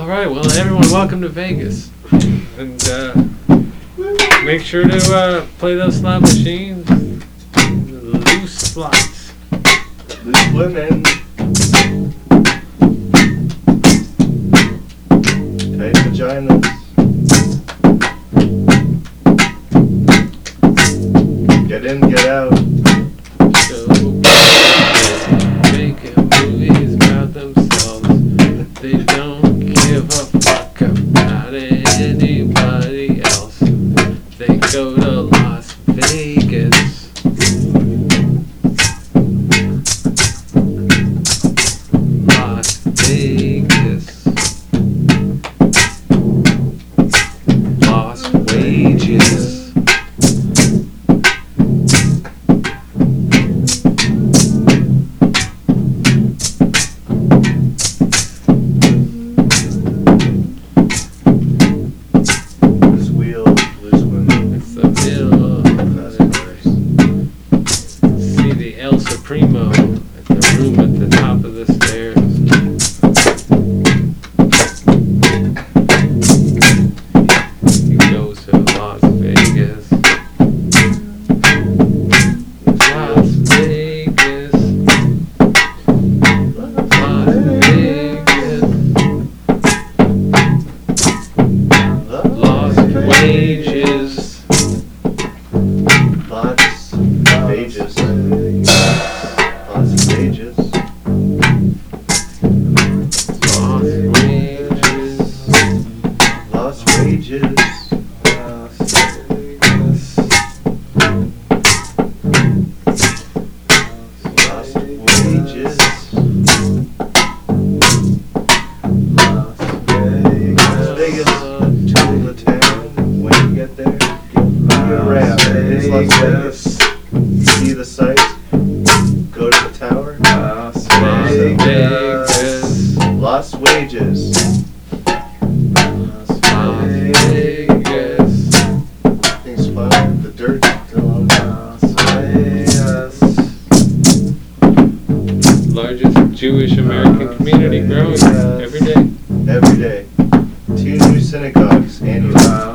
All right, well, everyone, welcome to Vegas, and make sure to play those slot machines. Loose slots. Loose women. Tight vaginas. Get in, get out. So, making movies about themselves. They don't give a fuck about anybody else. They go to Las Vegas. Las Vegas. Lost wages. Loose wheel, loose women. It's the middle. That's nice. See the El Supremo at the room at the top of the stairs. He goes to Las Vegas. Las Vegas. Las Vegas. Lost wages. Lots pages. Lots of pages. Lost wages. Lost wages. Lost wages. Las Vegas. Tour the town. When you get there, give a rap. It's Las Vegas. See the sights. Go to the tower. Las Vegas. Lost wages. Las Vegas. Things fun. The dirt still on Las Vegas. Largest Jewish American community growing every day. Every day. 2 new synagogues annually.